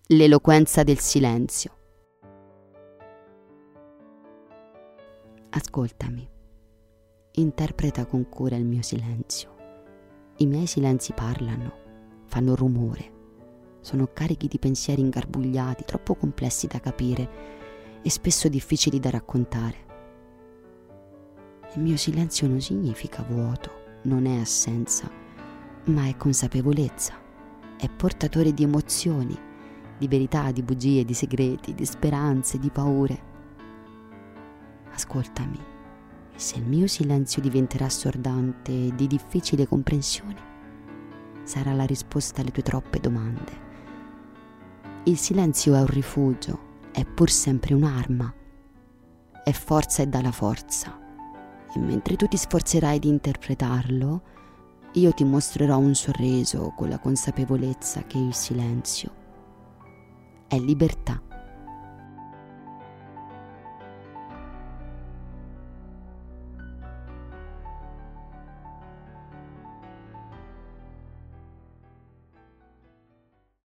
l'eloquenza del silenzio. Ascoltami, interpreta con cura il mio silenzio. I miei silenzi parlano, fanno rumore, sono carichi di pensieri ingarbugliati, troppo complessi da capire e spesso difficili da raccontare. Il mio silenzio non significa vuoto, non è assenza, ma è consapevolezza, è portatore di emozioni, di verità, di bugie, di segreti, di speranze, di paure. Ascoltami, e se il mio silenzio diventerà assordante e di difficile comprensione, sarà la risposta alle tue troppe domande. Il silenzio è un rifugio, è pur sempre un'arma, è forza e dà la forza. E mentre tu ti sforzerai di interpretarlo, io ti mostrerò un sorriso con la consapevolezza che il silenzio è libertà.